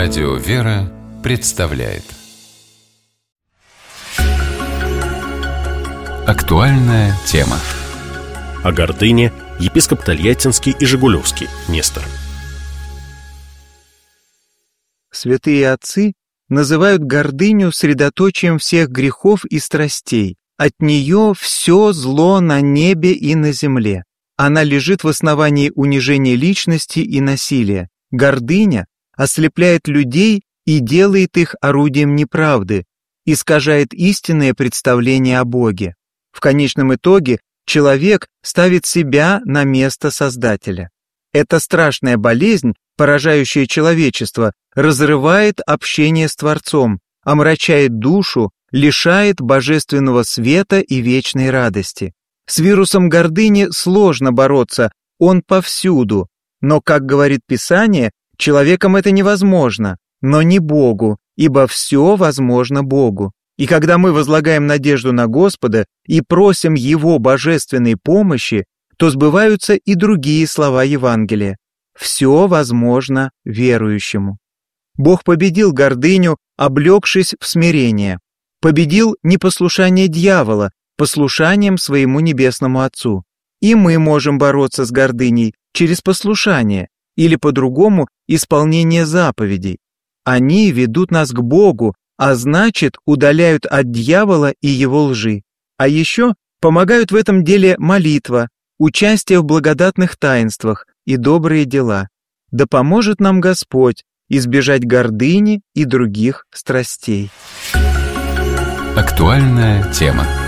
Радио «Вера» представляет Актуальная тема. О гордыне епископ Тольяттинский и Жигулевский Нестор. Святые отцы называют гордыню средоточием всех грехов и страстей. От нее все зло на небе и на земле. Она лежит в основании унижения личности и насилия. Гордыня ослепляет людей и делает их орудием неправды, искажает истинное представление о Боге. В конечном итоге человек ставит себя на место Создателя. Эта страшная болезнь, поражающая человечество, разрывает общение с Творцом, омрачает душу, лишает божественного света и вечной радости. С вирусом гордыни сложно бороться, он повсюду, но, как говорит Писание, человеком это невозможно, но не Богу, ибо все возможно Богу. И когда мы возлагаем надежду на Господа и просим Его божественной помощи, то сбываются и другие слова Евангелия. Все возможно верующему. Бог победил гордыню, облегшись в смирение. Победил непослушание дьявола, послушанием своему небесному Отцу. И мы можем бороться с гордыней через послушание, или по-другому исполнение заповедей. Они ведут нас к Богу, а значит, удаляют от дьявола и его лжи. А еще помогают в этом деле молитва, участие в благодатных таинствах и добрые дела. Да поможет нам Господь избежать гордыни и других страстей. Актуальная тема.